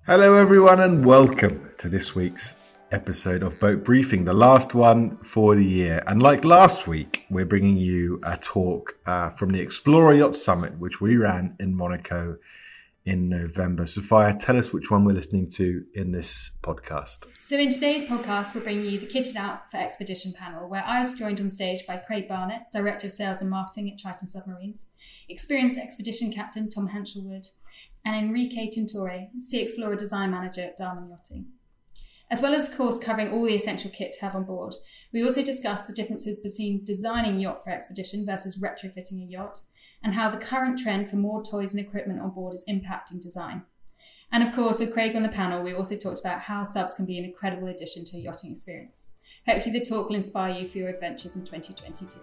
Hello everyone and welcome to this week's episode of Boat Briefing, the last one for the year. And like last week, we're bringing you a talk from the Explorer Yacht Summit, which we ran in Monaco in November. Sophia, tell us which one we're listening to in this podcast. So in today's podcast, we're bringing you the Kitted Out for Expedition panel, where I was joined on stage by Craig Barnett, Director of Sales and Marketing at Triton Submarines, experienced expedition captain Tom Hanshelwood, and Enrique Tintore, Sea Explorer Design Manager at Damen Yachting. As well as, of course, covering all the essential kit to have on board, we also discussed the differences between designing a yacht for expedition versus retrofitting a yacht, and how the current trend for more toys and equipment on board is impacting design. And of course, with Craig on the panel, we also talked about how subs can be an incredible addition to a yachting experience. Hopefully the talk will inspire you for your adventures in 2022.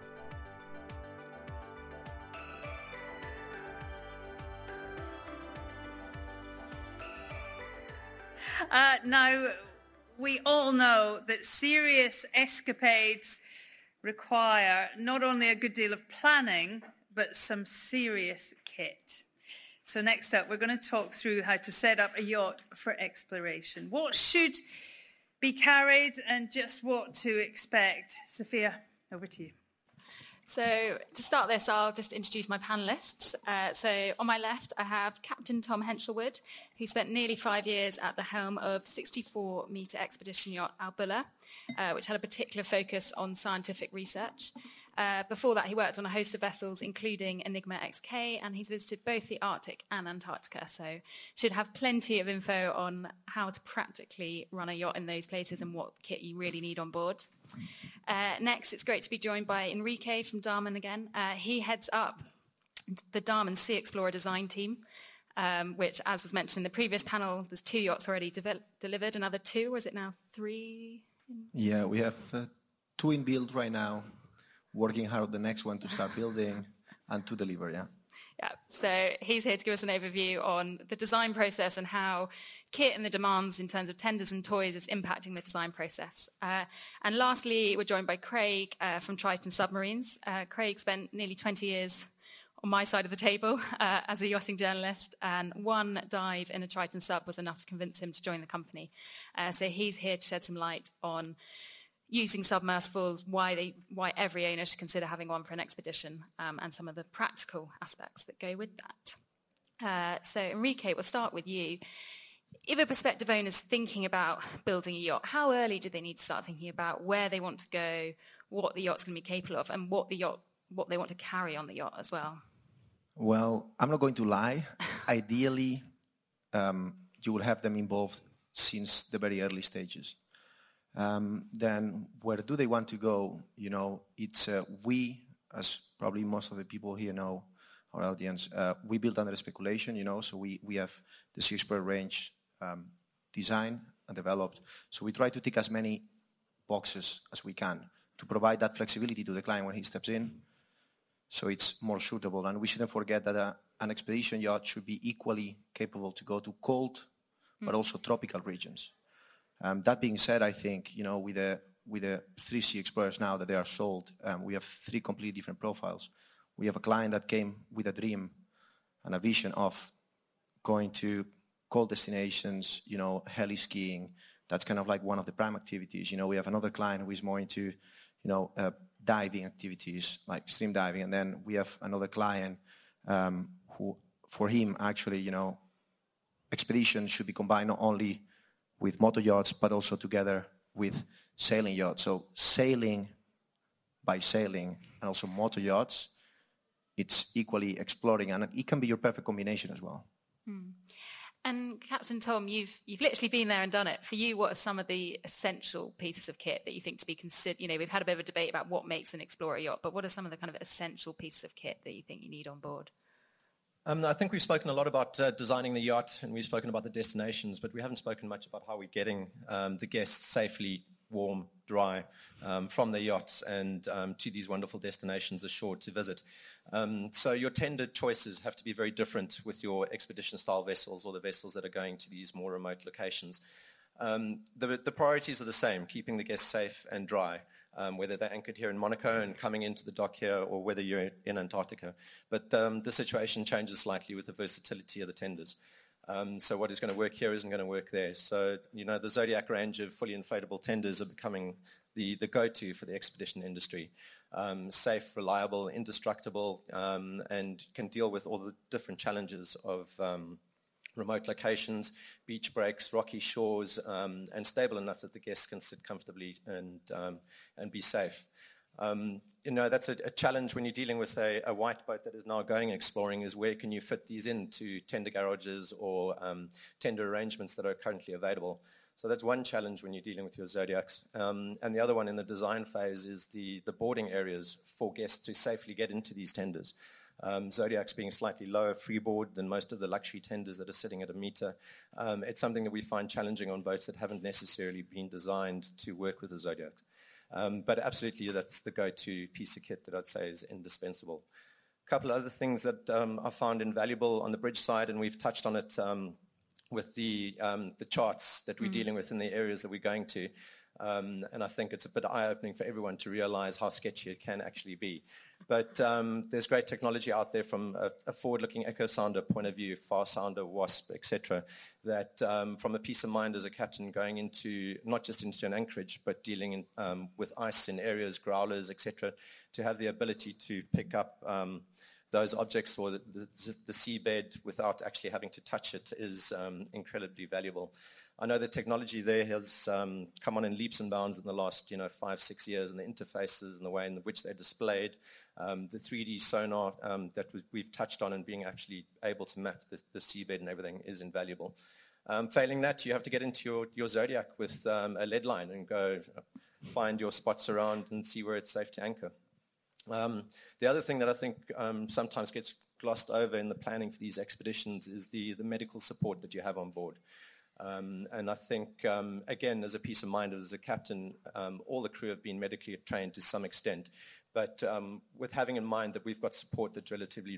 Now, we all know that serious escapades require not only a good deal of planning, but some serious kit. So next up, we're going to talk through how to set up a yacht for exploration. What should be carried and just what to expect. Sophia, over to you. So to start this, I'll just introduce my panellists. So on my left, I have Captain Tom Hanshelwood, who spent nearly 5 years at the helm of 64-metre expedition yacht Albulla, which had a particular focus on scientific research. Before that, he worked on a host of vessels, including Enigma XK, and he's visited both the Arctic and Antarctica, so should have plenty of info on how to practically run a yacht in those places and what kit you really need on board. Next, it's great to be joined by Enrique from Damen again. He heads up the Damen Sea Explorer design team, which, as was mentioned in the previous panel, there's 2 yachts already delivered, another 2, or is it now 3? Yeah, we have 2 in build right now, working hard on the next one to start building and to deliver, yeah. Yeah, so he's here to give us an overview on the design process and how kit and the demands in terms of tenders and toys is impacting the design process. And lastly, we're joined by Craig from Triton Submarines. Craig spent nearly 20 years on my side of the table as a yachting journalist, and one dive in a Triton sub was enough to convince him to join the company. So he's here to shed some light on using submersibles, why every owner should consider having one for an expedition, and some of the practical aspects that go with that. So Enrique, we'll start with you. If a prospective owner's thinking about building a yacht, how early do they need to start thinking about where they want to go, what the yacht's going to be capable of, and what they want to carry on the yacht as well? Well, I'm not going to lie. Ideally, you will have them involved since the very early stages. Then where do they want to go? You know, it's we, as probably most of the people here know, our audience, we build under speculation, you know, so we have the Sea Explorer range designed and developed. So we try to tick as many boxes as we can to provide that flexibility to the client when he steps in, so it's more suitable. And we shouldn't forget that an expedition yacht should be equally capable to go to cold, but also tropical regions. That being said, I think, you know, with the 3 Sea Explorers now that they are sold, we have 3 completely different profiles. We have a client that came with a dream and a vision of going to cold destinations, you know, heli skiing. That's kind of like one of the prime activities. You know, we have another client who is more into, you know, diving activities, like extreme diving. And then we have another client who, for him, actually, you know, expedition should be combined not only with motor yachts, but also together with sailing yachts. So sailing by sailing and also motor yachts, it's equally exploring, and it can be your perfect combination as well. And Captain Tom, you've literally been there and done it. For you, what are some of the essential pieces of kit that you think to be considered? You know, we've had a bit of a debate about what makes an Explorer yacht, but what are some of the kind of essential pieces of kit that you think you need on board? I think we've spoken a lot about designing the yacht, and we've spoken about the destinations, but we haven't spoken much about how we're getting the guests safely warm, dry, from the yachts and to these wonderful destinations ashore to visit. So your tender choices have to be very different with your expedition-style vessels or the vessels that are going to these more remote locations. The priorities are the same, keeping the guests safe and dry. Whether they're anchored here in Monaco and coming into the dock here, or whether you're in Antarctica. But the situation changes slightly with the versatility of the tenders. So what is going to work here isn't going to work there. So, the Zodiac range of fully inflatable tenders are becoming the go-to for the expedition industry. Safe, reliable, indestructible, and can deal with all the different challenges of remote locations, beach breaks, rocky shores, and stable enough that the guests can sit comfortably and be safe. That's a challenge when you're dealing with a white boat that is now going exploring, is where can you fit these into tender garages or tender arrangements that are currently available. So that's one challenge when you're dealing with your Zodiacs. And the other one in the design phase is the boarding areas for guests to safely get into these tenders. Zodiacs being slightly lower freeboard than most of the luxury tenders that are sitting at a meter. It's something that we find challenging on boats that haven't necessarily been designed to work with the Zodiacs. But absolutely, that's the go-to piece of kit that I'd say is indispensable. A couple of other things that I found invaluable on the bridge side, and we've touched on it with the charts that we're dealing with in the areas that we're going to. And I think it's a bit eye-opening for everyone to realize how sketchy it can actually be. But there's great technology out there from a forward-looking echo sounder point of view, far sounder, WASP, etc., that from a peace of mind as a captain going into, not just into an anchorage, but dealing with ice in areas, growlers, etc., to have the ability to pick up those objects or the seabed without actually having to touch it is incredibly valuable. I know the technology there has come on in leaps and bounds in the last 5-6 years, and the interfaces and the way in which they're displayed, the 3D sonar that we've touched on and being actually able to map the seabed and everything is invaluable. Failing that, you have to get into your Zodiac with a lead line and go find your spots around and see where it's safe to anchor. The other thing that I think sometimes gets glossed over in the planning for these expeditions is the medical support that you have on board. And I think, again, as a peace of mind as a captain, all the crew have been medically trained to some extent. But with having in mind that we've got support that's relatively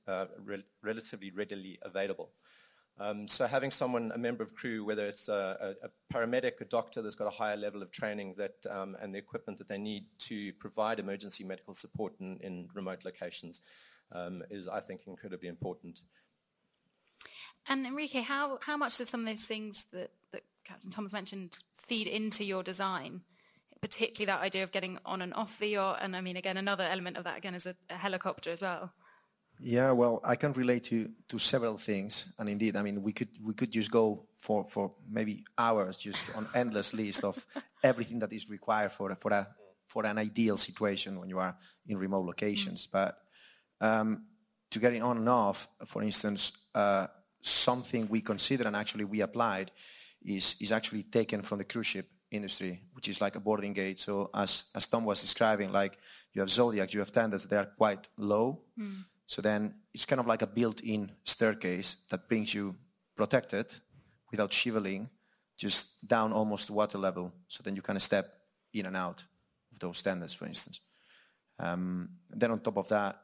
readily available. So having someone, a member of crew, whether it's a paramedic, a doctor that's got a higher level of training that and the equipment that they need to provide emergency medical support in remote locations is, I think, incredibly important. And Enrique, how much do some of those things that Captain Thomas mentioned feed into your design, particularly that idea of getting on and off the yacht? And I mean, again, another element of that, again, is a helicopter as well. Yeah, well, I can relate to several things, and indeed, I mean, we could just go for maybe hours, just on endless list of everything that is required for an ideal situation when you are in remote locations. But to getting on and off, for instance, something we consider and actually we applied is actually taken from the cruise ship industry, which is like a boarding gate. So as Tom was describing, like you have Zodiacs, you have tenders, they are quite low. So then it's kind of like a built-in staircase that brings you protected without shiveling, just down almost to water level. So then you kind of step in and out of those tenders, for instance. Then on top of that,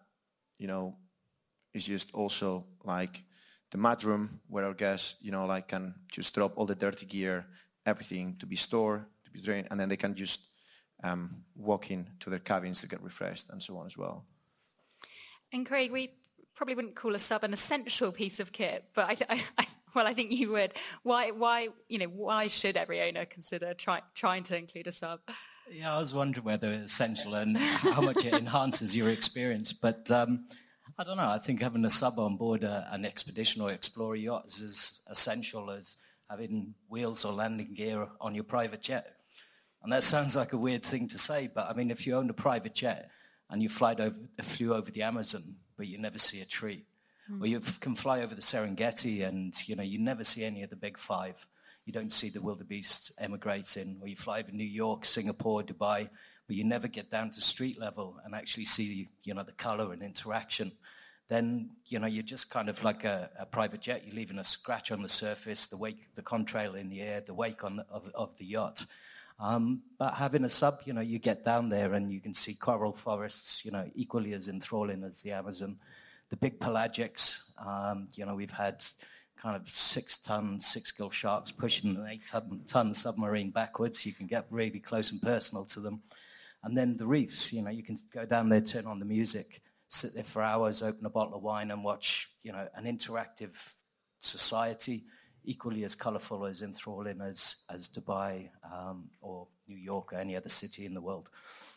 it's just also like the mud room where our guests, can just drop all the dirty gear, everything to be stored, to be drained, and then they can just walk in to their cabins to get refreshed and so on as well. And Craig, we probably wouldn't call a sub an essential piece of kit, but I think you would. Why should every owner consider trying to include a sub? Yeah, I was wondering whether it's essential and how much it enhances your experience. But I don't know. I think having a sub on board an expedition or explorer yacht is as essential as having wheels or landing gear on your private jet. And that sounds like a weird thing to say, but I mean, if you owned a private jet and you flew over the Amazon, but you never see a tree, or you can fly over the Serengeti and you never see any of the big five. You don't see the wildebeest emigrating, or you fly over New York, Singapore, Dubai, but you never get down to street level and actually see the color and interaction. Then you're just kind of like a private jet. You're leaving a scratch on the surface, the wake, the contrail in the air, the wake of the yacht. But having a sub, you get down there and you can see coral forests, equally as enthralling as the Amazon. The big pelagics, we've had kind of 6-ton, 6-gill sharks pushing an 8-ton submarine backwards. You can get really close and personal to them. And then the reefs, you can go down there, turn on the music, sit there for hours, open a bottle of wine and watch, an interactive society, equally as colourful, as enthralling as Dubai or New York or any other city in the world.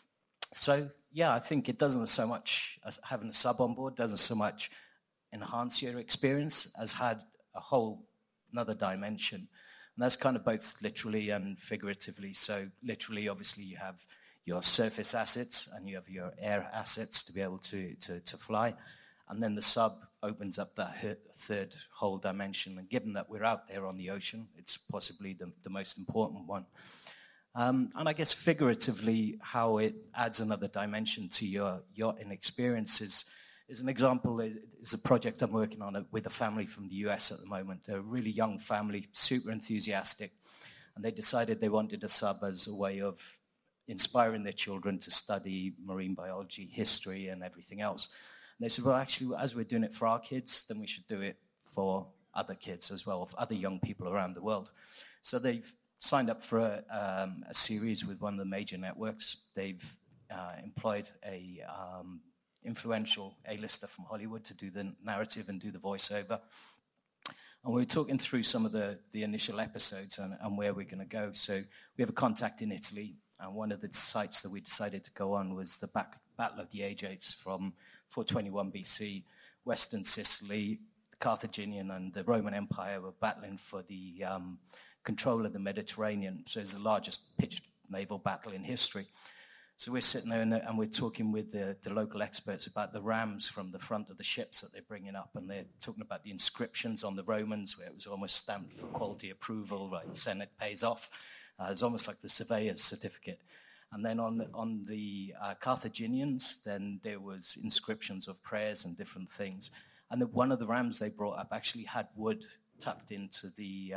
So, yeah, I think it doesn't so much, as having a sub on board, doesn't so much enhance your experience as had a whole another dimension. And that's kind of both literally and figuratively. So literally, obviously, you have your surface assets and you have your air assets to be able to fly. And then the sub opens up that third whole dimension. And given that we're out there on the ocean, it's possibly the most important one. And I guess figuratively, how it adds another dimension to your yachting experience is an example, is a project I'm working on with a family from the US at the moment. They're a really young family, super enthusiastic. And they decided they wanted a sub as a way of inspiring their children to study marine biology, history, and everything else. And they said, well, actually, as we're doing it for our kids, then we should do it for other kids as well, for other young people around the world. So they've signed up for a series with one of the major networks. They've employed a influential A-lister from Hollywood to do the narrative and do the voiceover. And we were talking through some of the initial episodes and where we're going to go. So we have a contact in Italy, and one of the sites that we decided to go on was the Battle of the Aegates from 421 BC, Western Sicily. The Carthaginian and the Roman Empire were battling for the control of the Mediterranean. So it's the largest pitched naval battle in history. So we're sitting there and we're talking with the local experts about the rams from the front of the ships that they're bringing up, and they're talking about the inscriptions on the Romans where it was almost stamped for quality approval, right? Senate pays off. It's almost like the surveyor's certificate. And then on the Carthaginians, then there was inscriptions of prayers and different things. And one of the rams they brought up actually had wood tucked into the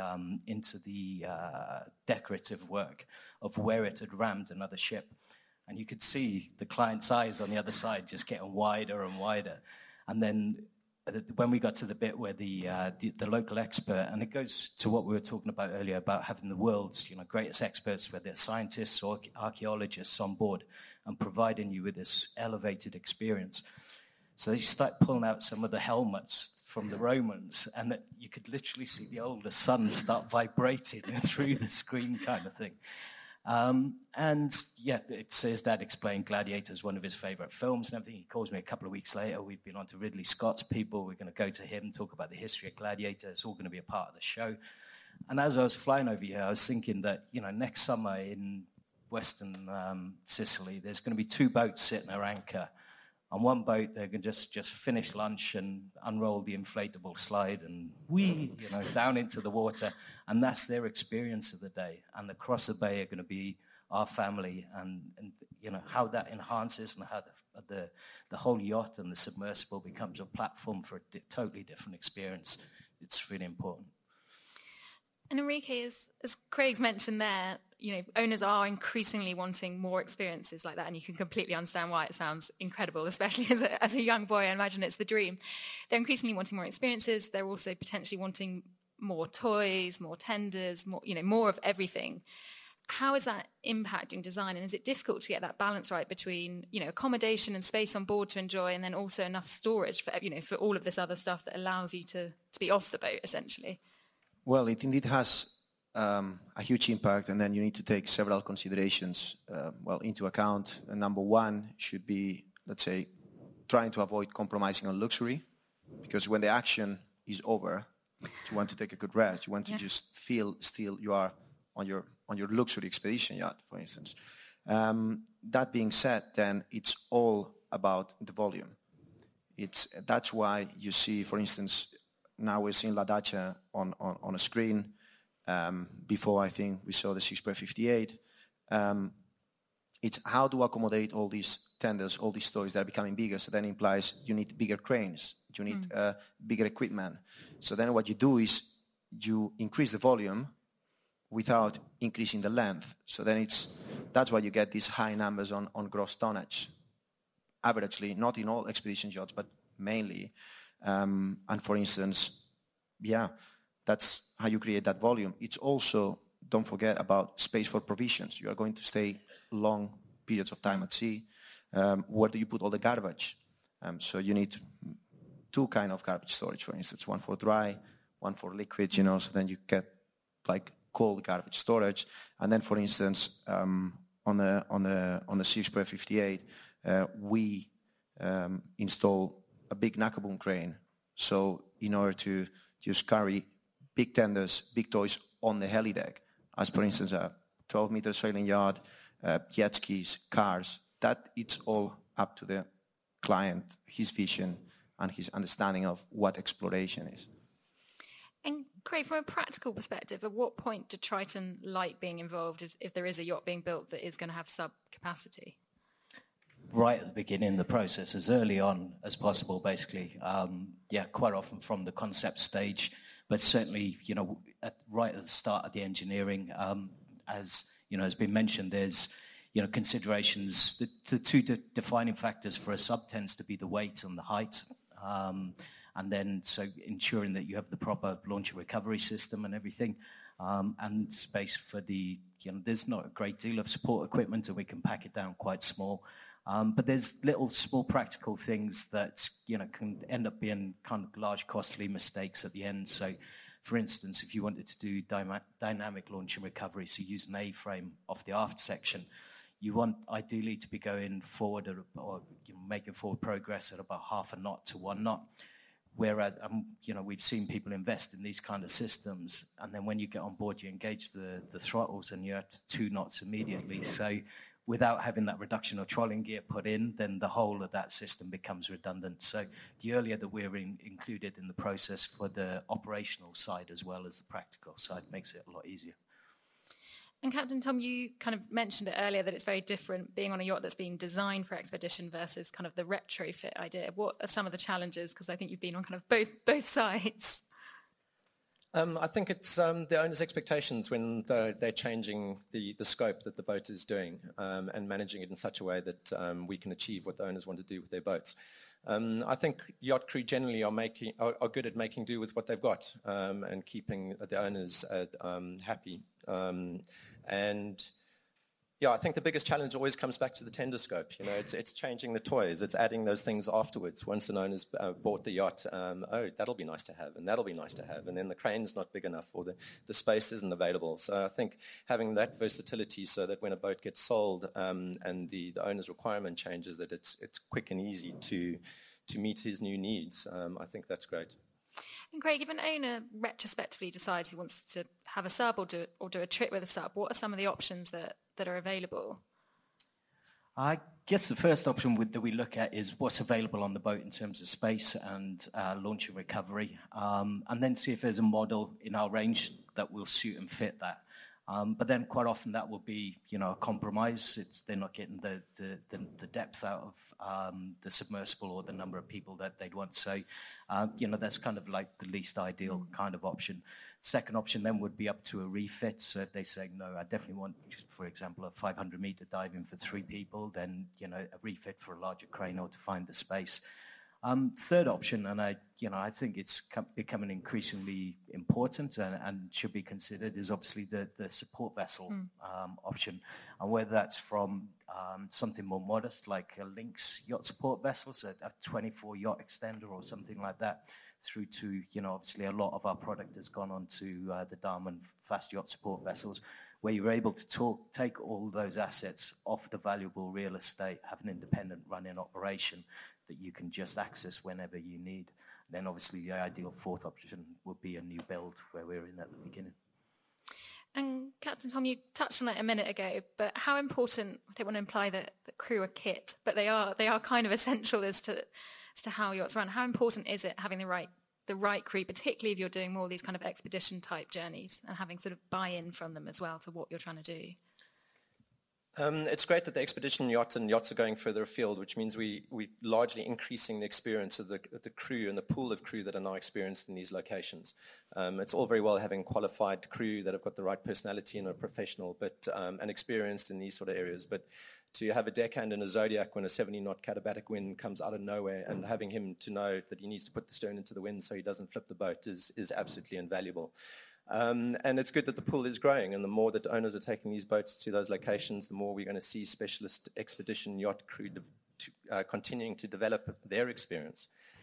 decorative work of where it had rammed another ship. And you could see the client's eyes on the other side just getting wider and wider. And then when we got to the bit where the local expert, and it goes to what we were talking about earlier about having the world's greatest experts, whether they're scientists or archaeologists on board, and providing you with this elevated experience. So they start pulling out some of the helmets from the Romans, and you could literally see the older son start vibrating through the screen kind of thing. And yeah, it says Dad explained Gladiator is one of his favorite films and everything. He calls me a couple of weeks later. We've been on to Ridley Scott's People. We're going to go to him, talk about the history of Gladiator. It's all going to be a part of the show. And as I was flying over here, I was thinking that, next summer in Western Sicily, there's going to be 2 boats sitting at anchor. On one boat, they're going to just finish lunch and unroll the inflatable slide and down into the water. And that's their experience of the day. And across the bay are going to be our family and how that enhances and how the whole yacht and the submersible becomes a platform for a totally different experience. It's really important. And Enrique, as Craig's mentioned there, owners are increasingly wanting more experiences like that, and you can completely understand why it sounds incredible, especially as a young boy. I imagine it's the dream. They're increasingly wanting more experiences. They're also potentially wanting more toys, more tenders, more of everything. How is that impacting design, and is it difficult to get that balance right between accommodation and space on board to enjoy, and then also enough storage for all of this other stuff that allows you to be off the boat essentially? Well, it indeed has a huge impact, and then you need to take several considerations into account. And number one should be, let's say, trying to avoid compromising on luxury, because when the action is over, you want to take a good rest. You want to just feel still you are on your luxury expedition yacht, for instance. That being said, then it's all about the volume. That's why you see, for instance, now we're seeing La Dacia on a screen. Before, I think, we saw the 6x58. It's how to accommodate all these tenders, all these toys that are becoming bigger. So then it implies you need bigger cranes. You need bigger equipment. So then what you do is you increase the volume without increasing the length. So then that's why you get these high numbers on gross tonnage. Averagely, not in all expedition yachts, but mainly. And for instance, that's how you create that volume. It's also, don't forget about space for provisions. You are going to stay long periods of time at sea. Where do you put all the garbage? So you need 2 kinds of garbage storage, for instance, one for dry, one for liquids, so then you get like cold garbage storage. And then, for instance, on the Sea Spur 58, we install a big Nakaboom crane. So in order to just carry big tenders, big toys on the heli deck, as for instance a 12-meter sailing yard, jet skis, cars, that it's all up to the client, his vision and his understanding of what exploration is. And Craig, from a practical perspective, at what point did Triton like being involved if there is a yacht being built that is going to have sub-capacity? Right at the beginning of the process, as early on as possible, basically. Quite often from the concept stage, but certainly, right at the start of the engineering, as has been mentioned, there's considerations. The two defining factors for a sub tends to be the weight and the height, and then so ensuring that you have the proper launch and recovery system and everything, and space for the. There's not a great deal of support equipment, and we can pack it down quite small. But there's little small practical things that can end up being kind of large costly mistakes at the end. So, for instance, if you wanted to do dynamic launch and recovery, so use an A-frame off the aft section, you want ideally to be going forward or making forward progress at about half a knot to 1 knot. Whereas, we've seen people invest in these kind of systems, and then when you get on board, you engage the throttles and you're at 2 knots immediately. So without having that reduction of trolling gear put in, then the whole of that system becomes redundant. So the earlier that we're included in the process for the operational side as well as the practical side makes it a lot easier. And Captain Tom, you kind of mentioned it earlier that it's very different being on a yacht that's been designed for expedition versus kind of the retrofit idea. What are some of the challenges? Because I think you've been on kind of both sides. I think it's the owner's expectations when they're changing the scope that the boat is doing and managing it in such a way that we can achieve what the owners want to do with their boats. I think yacht crew generally are good at making do with what they've got and keeping the owners happy. I think the biggest challenge always comes back to the tender scope. It's changing the toys. It's adding those things afterwards. Once an owner's bought the yacht, that'll be nice to have, and that'll be nice to have. And then the crane's not big enough, or the space isn't available. So I think having that versatility so that when a boat gets sold and the owner's requirement changes, that it's quick and easy to meet his new needs, I think that's great. And Craig, if an owner retrospectively decides he wants to have a sub or do a trip with a sub, what are some of the options that are available? I guess the first option that we look at is what's available on the boat in terms of space and launch and recovery, and then see if there's a model in our range that will suit and fit that. But then quite often that will be, a compromise. They're not getting the depth out of the submersible or the number of people that they'd want. So, that's kind of like the least ideal kind of option. Second option then would be up to a refit. So if they say, no, I definitely want, for example, a 500-meter diving for 3 people, then, a refit for a larger crane or to find the space. Third option, and I think it's becoming increasingly important and should be considered, is obviously the support vessel option, and whether that's from something more modest like a Lynx yacht support vessel, so a 24 yacht extender or something like that, through to obviously a lot of our product has gone on to the Damen fast yacht support vessels, where you're able to take all those assets off the valuable real estate, have an independent running operation that you can just access whenever you need. Then obviously the ideal fourth option would be a new build where we're in at the beginning. And Captain Tom, you touched on it a minute ago, but how important, I don't want to imply that the crew are kit, but they are kind of essential as to how yachts run. How important is it having the right crew, particularly if you're doing more of these kind of expedition type journeys and having sort of buy-in from them as well to what you're trying to do? It's great that the expedition yachts and yachts are going further afield, which means we're largely increasing the experience of the crew and the pool of crew that are now experienced in these locations. It's all very well having qualified crew that have got the right personality and are professional and experienced in these sort of areas, but to have a deckhand in a Zodiac when a 70-knot katabatic wind comes out of nowhere and having him to know that he needs to put the stern into the wind so he doesn't flip the boat is absolutely invaluable. And it's good that the pool is growing, and the more that owners are taking these boats to those locations, the more we're going to see specialist expedition yacht crew continuing to develop their experience.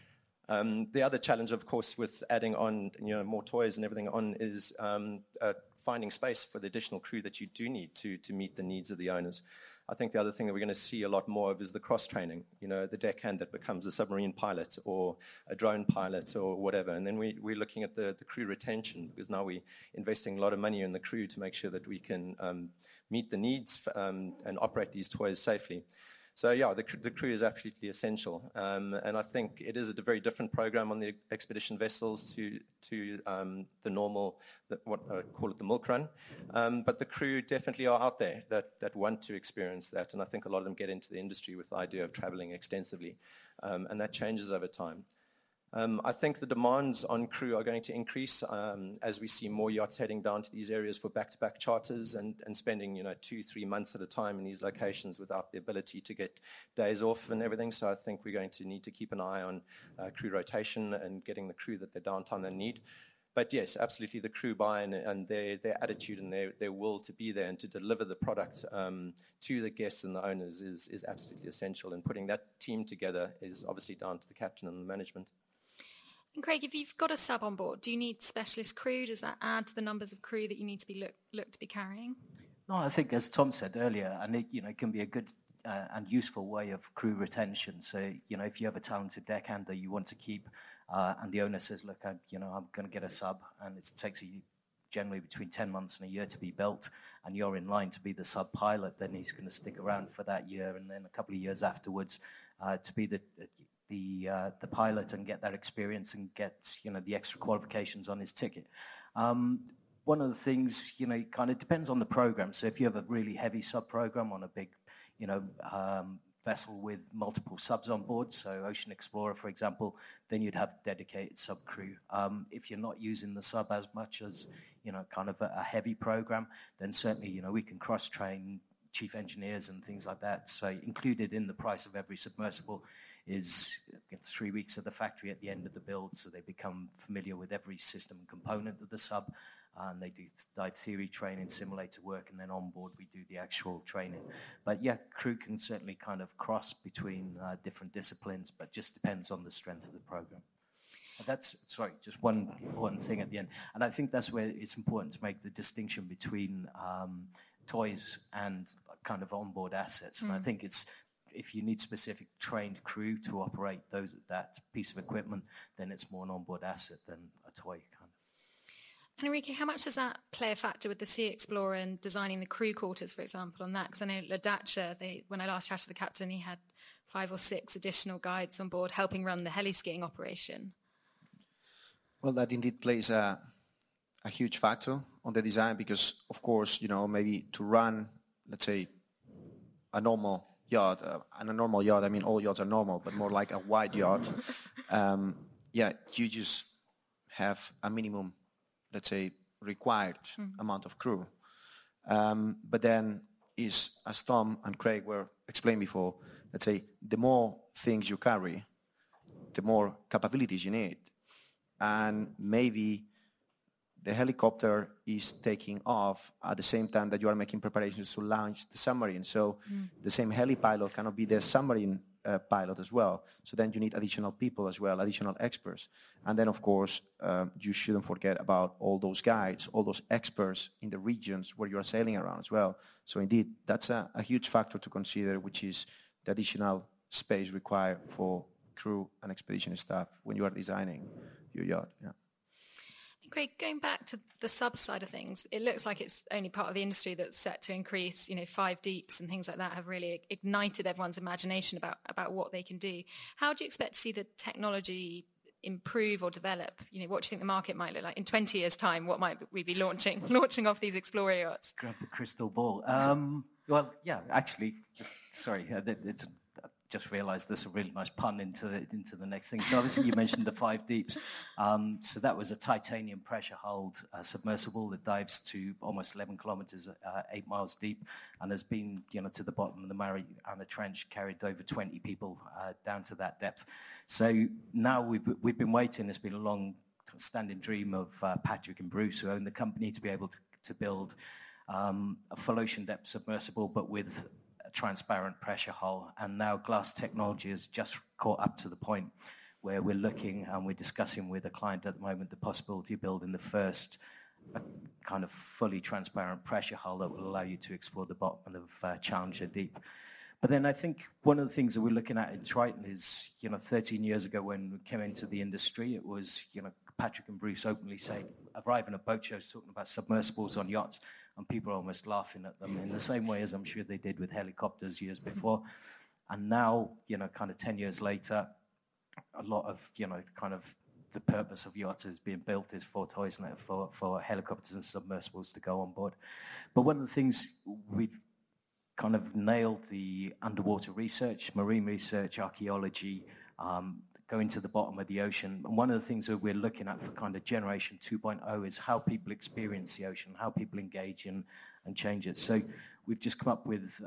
The other challenge, of course, with adding on more toys and everything on is finding space for the additional crew that you do need to meet the needs of the owners. I think the other thing that we're going to see a lot more of is the cross-training, the deckhand that becomes a submarine pilot or a drone pilot or whatever. And then we're looking at the crew retention, because now we're investing a lot of money in the crew to make sure that we can meet the needs and operate these toys safely. So, yeah, the crew is absolutely essential. And I think it is a very different program on the expedition vessels to the normal, what I call it the milk run. But the crew definitely are out there that want to experience that. And I think a lot of them get into the industry with the idea of traveling extensively. And that changes over time. I think the demands on crew are going to increase as we see more yachts heading down to these areas for back-to-back charters and spending 2-3 months at a time in these locations without the ability to get days off and everything. So I think we're going to need to keep an eye on crew rotation and getting the crew that their downtime they need. But yes, absolutely, the crew buy-in and their attitude and their will to be there and to deliver the product to the guests and the owners is absolutely essential. And putting that team together is obviously down to the captain and the management. And Craig, if you've got a sub on board, do you need specialist crew? Does that add to the numbers of crew that you need to be look to be carrying? No, I think, as Tom said earlier, and it can be a good and useful way of crew retention. So, if you have a talented deckhander you want to keep, and the owner says, look, I'm going to get a sub, and it takes generally between 10 months and a year to be built, and you're in line to be the sub pilot, then he's going to stick around for that year, and then a couple of years afterwards to be the pilot and get that experience and get the extra qualifications on his ticket. One of the things, it kind of depends on the program. So if you have a really heavy sub program on a big vessel with multiple subs on board, so Ocean Explorer, for example, then you'd have dedicated sub crew. If you're not using the sub as much as kind of a heavy program, then certainly we can cross-train chief engineers and things like that. So included in the price of every submersible is 3 weeks at the factory at the end of the build, so they become familiar with every system and component of the sub, and they do dive theory training, simulator work, and then on board we do the actual training. But yeah, crew can certainly kind of cross between different disciplines, but just depends on the strength of the program. Just one thing at the end, and I think that's where it's important to make the distinction between toys and kind of onboard assets. And I think if you need specific trained crew to operate that piece of equipment, then it's more an onboard asset than a toy kind of. And Enrique, how much does that play a factor with the Sea Explorer and designing the crew quarters, for example, on that? Because I know Ladacha, when I last chatted to the captain, he had 5 or 6 additional guides on board helping run the heli-skiing operation. Well, that indeed plays a huge factor on the design because, of course, maybe to run, let's say, a normal yacht, and a normal yacht, I mean all yachts are normal, but more like a wide yacht, you just have a minimum, let's say, required amount of crew. But then as Tom and Craig were explained before, let's say, the more things you carry, the more capabilities you need. And maybe the helicopter is taking off at the same time that you are making preparations to launch the submarine. So the same heli pilot cannot be the submarine pilot as well. So then you need additional people as well, additional experts. And then, of course, you shouldn't forget about all those guides, all those experts in the regions where you are sailing around as well. So indeed, that's a huge factor to consider, which is the additional space required for crew and expedition staff when you are designing your yacht. Yeah. Craig, going back to the sub side of things, it looks like it's only part of the industry that's set to increase. 5 deeps and things like that have really ignited everyone's imagination about what they can do. How do you expect to see the technology improve or develop? What do you think the market might look like in 20 years' time? What might we be launching off these Explorer yachts? Grab the crystal ball. Well, yeah, actually, it's. Just realised there's a really nice pun into the next thing. So obviously you mentioned the 5 deeps. So that was a titanium pressure-hulled submersible that dives to almost 11 kilometres, 8 miles deep, and has been to the bottom of the Mariana Trench, carried over 20 people down to that depth. So now we've been waiting. It's been a long-standing dream of Patrick and Bruce, who own the company, to be able to build a full ocean depth submersible, but with transparent pressure hull, and now glass technology has just caught up to the point where we're looking and we're discussing with a client at the moment the possibility of building the first kind of fully transparent pressure hull that will allow you to explore the bottom of Challenger Deep. But then I think one of the things that we're looking at in Triton is, 13 years ago when we came into the industry, it was, Patrick and Bruce openly saying, arriving at boat shows talking about submersibles on yachts, and people are almost laughing at them in the same way as I'm sure they did with helicopters years before. And now, kind of 10 years later, a lot of, kind of the purpose of yachts is being built is for toys and for helicopters and submersibles to go on board. But one of the things we've kind of nailed the underwater research, marine research, archaeology, going to the bottom of the ocean. And one of the things that we're looking at for kind of generation 2.0 is how people experience the ocean, how people engage and change it. So we've just come up with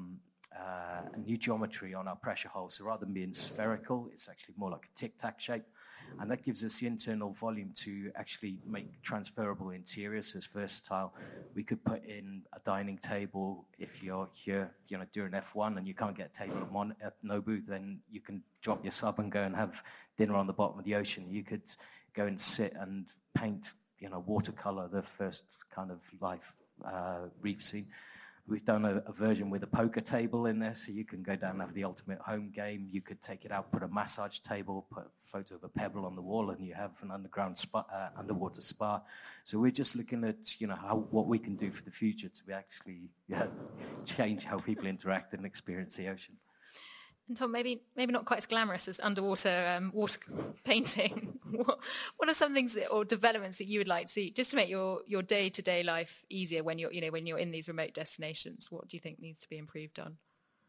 a new geometry on our pressure hull. So rather than being spherical, it's actually more like a tic-tac shape. And that gives us the internal volume to actually make transferable interiors as versatile. We could put in a dining table. If you're here, during F1 and you can't get a table at Nobu, then you can drop your sub and go and have dinner on the bottom of the ocean. You could go and sit and paint, watercolor the first kind of live reef scene. We've done a version with a poker table in there, so you can go down and have the ultimate home game. You could take it out, put a massage table, put a photo of a pebble on the wall, and you have an underwater spa. So we're just looking at, what we can do for the future to actually change how people interact and experience the ocean. And Tom, maybe not quite as glamorous as underwater water painting. What are some things or developments that you would like to see just to make your day-to-day life easier when you're in these remote destinations? What do you think needs to be improved on?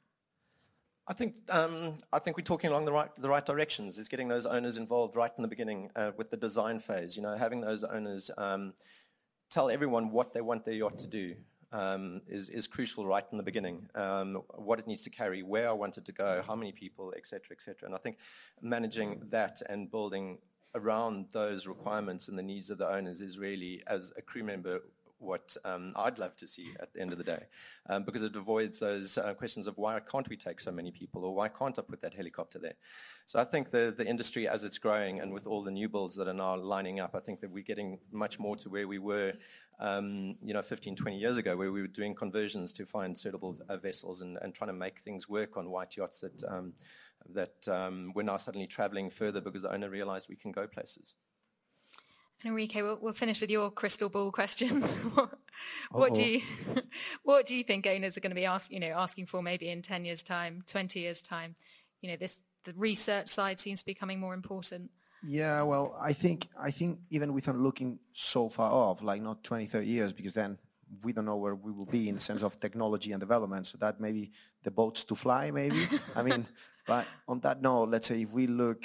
I think we're talking along the right directions. Is getting those owners involved right in the beginning with the design phase. Having those owners tell everyone what they want their yacht to do. Is crucial right in the beginning. What it needs to carry, where I want it to go, how many people, et cetera, et cetera. And I think managing that and building around those requirements and the needs of the owners is really, as a crew member, what I'd love to see at the end of the day, because it avoids those questions of why can't we take so many people, or why can't I put that helicopter there? So I think the industry, as it's growing and with all the new builds that are now lining up, I think that we're getting much more to where we were 15, 20 years ago, where we were doing conversions to find suitable vessels and trying to make things work on white yachts that we're now suddenly traveling further because the owner realized we can go places. And Enrique, we'll finish with your crystal ball question. What do you think owners are going to be asking for maybe in 10 years' time, 20 years' time? The research side seems to be becoming more important. Yeah, well, I think even without looking so far off, like not 20, 30 years, because then we don't know where we will be in the sense of technology and development. So that maybe the boats to fly, maybe. But on that note, let's say if we look,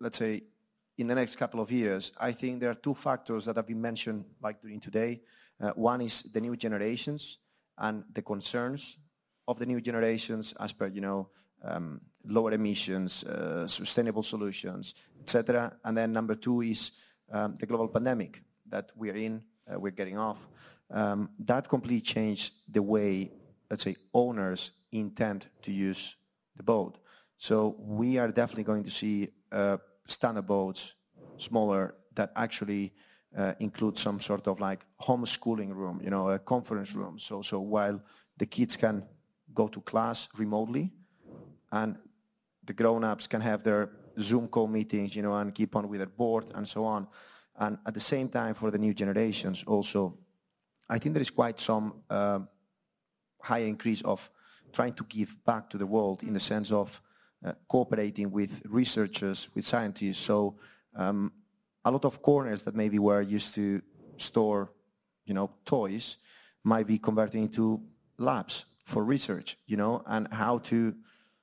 in the next couple of years, I think there are two factors that have been mentioned like during today. One is the new generations and the concerns of the new generations as per, lower emissions, sustainable solutions, etc. And then number two is the global pandemic that we're in, we're getting off. That completely changed the way, owners intend to use the boat. So we are definitely going to see standard boats, smaller, that actually include some sort of like homeschooling room, a conference room. So while the kids can go to class remotely and the grown-ups can have their Zoom call meetings, and keep on with their board and so on. And at the same time, for the new generations also, I think there is quite some high increase of trying to give back to the world in the sense of cooperating with researchers, with scientists. So a lot of corners that maybe were used to store, toys might be converted into labs for research, and how to,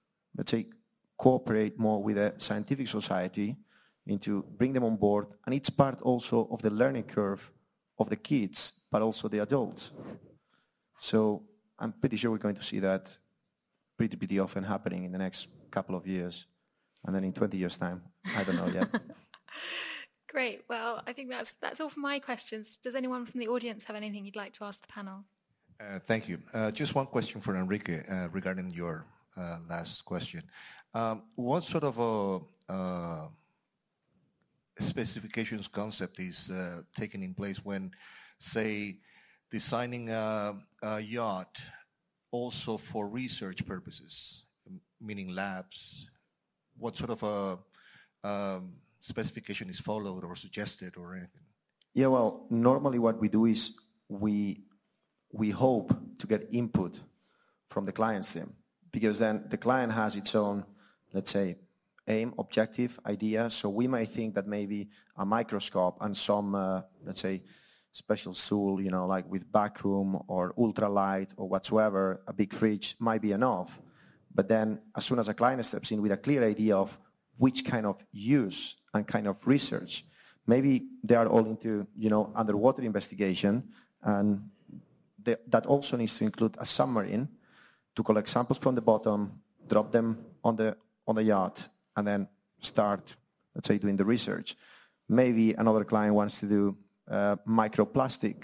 cooperate more with the scientific society into bring them on board. And it's part also of the learning curve of the kids, but also the adults. So I'm pretty sure we're going to see that pretty often happening in the next couple of years. And then in 20 years' time, I don't know yet. Great. Well, I think that's all for my questions. Does anyone from the audience have anything you'd like to ask the panel? Thank you. Just one question for Enrique regarding your last question. What sort of specifications concept is taken in place when, say, designing a yacht also for research purposes, meaning labs? What sort of a specification is followed or suggested or anything? Yeah, well, normally what we do is we hope to get input from the client's team, because then the client has its own, let's say, aim, objective, idea. So we might think that maybe a microscope and some, let's say, special tool, like with vacuum or ultralight or whatsoever, a big fridge might be enough. But then as soon as a client steps in with a clear idea of which kind of use and kind of research, maybe they are all into, underwater investigation, and that also needs to include a submarine to collect samples from the bottom, drop them on the yacht, and then start, let's say, doing the research. Maybe another client wants to do microplastic,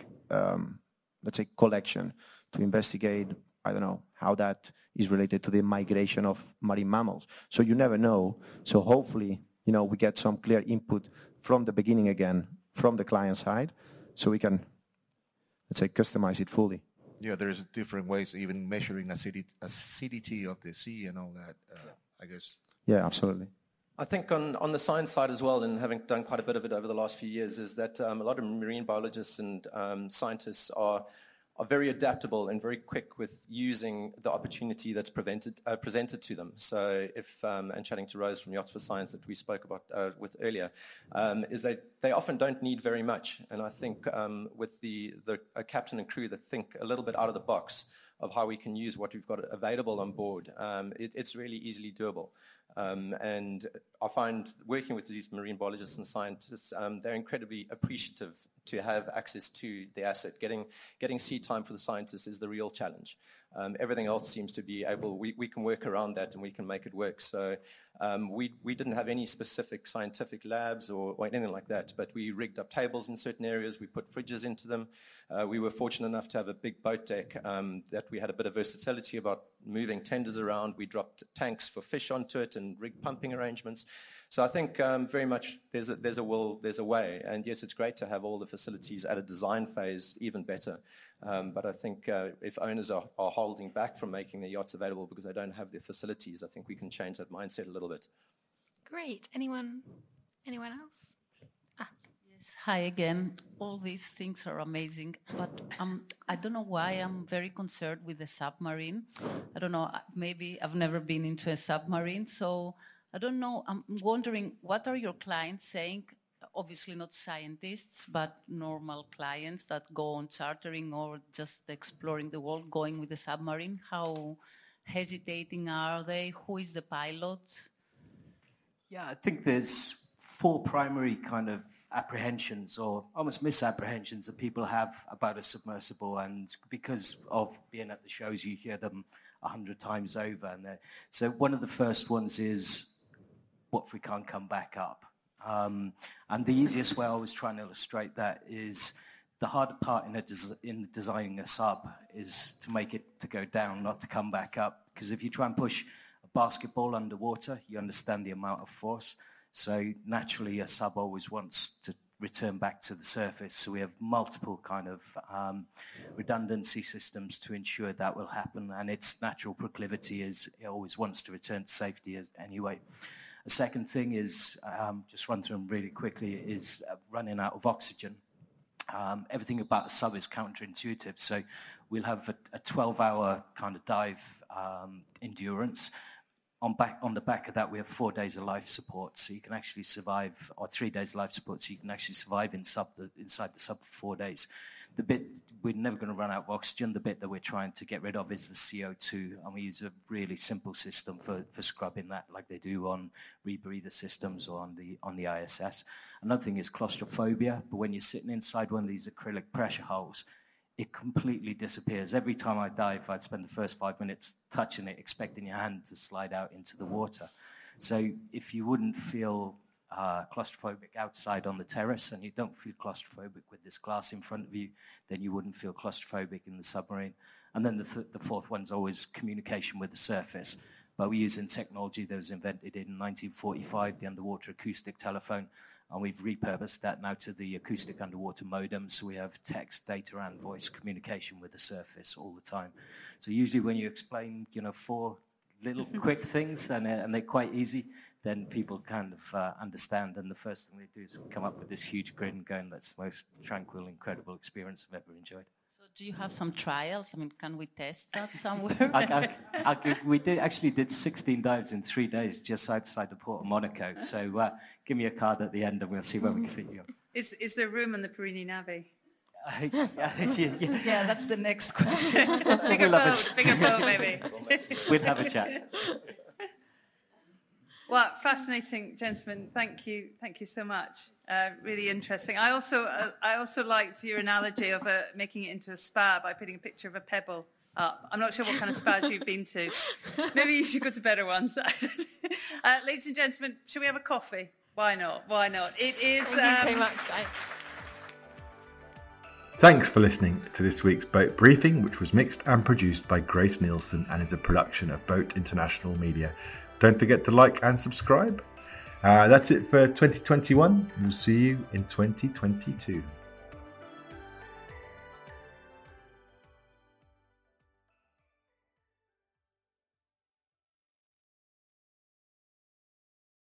let's say, collection to investigate, I don't know, how that is related to the migration of marine mammals. So you never know. So hopefully, we get some clear input from the beginning again, from the client side, so we can, let's say, customize it fully. Yeah, there's different ways, even measuring acidity of the sea and all that, I guess. Yeah, absolutely. I think on the science side as well, and having done quite a bit of it over the last few years, is that a lot of marine biologists and scientists are very adaptable and very quick with using the opportunity that's presented to them. So and chatting to Rose from Yachts for Science that we spoke about with earlier, is they often don't need very much. And I think with a captain and crew that think a little bit out of the box of how we can use what we've got available on board, it's really easily doable. And I find working with these marine biologists and scientists, they're incredibly appreciative to have access to the asset. Getting sea time for the scientists is the real challenge. Everything else seems to be able, we can work around that and we can make it work. So we didn't have any specific scientific labs or anything like that, but we rigged up tables in certain areas, we put fridges into them. We were fortunate enough to have a big boat deck that we had a bit of versatility about moving tenders around. We dropped tanks for fish onto it and rigged pumping arrangements. So I think very much there's a will, there's a way. And yes, it's great to have all the facilities at a design phase, even better. But I think if owners are holding back from making their yachts available because they don't have the facilities, I think we can change that mindset a little bit. Great. Anyone else? Yes, hi again. All these things are amazing, but I don't know why I'm very concerned with the submarine. I don't know, maybe I've never been into a submarine, so I don't know. I'm wondering, what are your clients saying? Obviously not scientists, but normal clients that go on chartering or just exploring the world, going with the submarine. How hesitating are they? Who is the pilot? Yeah, I think there's 4 primary kind of apprehensions or almost misapprehensions that people have about a submersible, and because of being at the shows, you hear them 100 times over. And so one of the first ones is, what if we can't come back up? And the easiest way I always try and illustrate that is the harder part in designing a sub is to make it to go down, not to come back up. Because if you try and push a basketball underwater, you understand the amount of force. So naturally, a sub always wants to return back to the surface. So we have multiple kind of redundancy systems to ensure that will happen. And its natural proclivity is it always wants to return to safety anyway. The second thing is, just run through them really quickly, is running out of oxygen. Everything about a sub is counterintuitive. So we'll have a 12-hour kind of dive endurance. On the back of that, we have 4 days of life support, so you can actually survive, or 3 days of life support, so you can actually survive inside the sub for 4 days. The bit we're never going to run out of oxygen. The bit that we're trying to get rid of is the CO2, and we use a really simple system for scrubbing that, like they do on rebreather systems or on the ISS. Another thing is claustrophobia, but when you're sitting inside one of these acrylic pressure holes, it completely disappears. Every time I dive, I'd spend the first 5 minutes touching it, expecting your hand to slide out into the water. So if you wouldn't feel claustrophobic outside on the terrace, and you don't feel claustrophobic with this glass in front of you, then you wouldn't feel claustrophobic in the submarine. And then the fourth one's always communication with the surface. But we're using technology that was invented in 1945, the underwater acoustic telephone. And we've repurposed that now to the acoustic underwater modem, so we have text, data, and voice communication with the surface all the time. So usually when you explain, 4 little quick things, and they're quite easy, then people kind of understand. And the first thing they do is come up with this huge grin going, that's the most tranquil, incredible experience I've ever enjoyed. So do you have some trials? I mean, can we test that somewhere? We did 16 dives in 3 days just outside the port of Monaco. So give me a card at the end and we'll see where we can fit you up. Is there room on the Perini Navi? Yeah, that's the next question. Bigger boat, maybe. We'd have a chat. Well, fascinating, gentlemen. Thank you so much. Really interesting. I also liked your analogy of making it into a spa by putting a picture of a pebble up. I'm not sure what kind of spas you've been to. Maybe you should go to better ones. Ladies and gentlemen, should we have a coffee? Why not? It is. Thank you so much, guys. Thanks for listening to this week's Boat Briefing, which was mixed and produced by Grace Nielsen and is a production of Boat International Media. Don't forget to like and subscribe. That's it for 2021. We'll see you in 2022.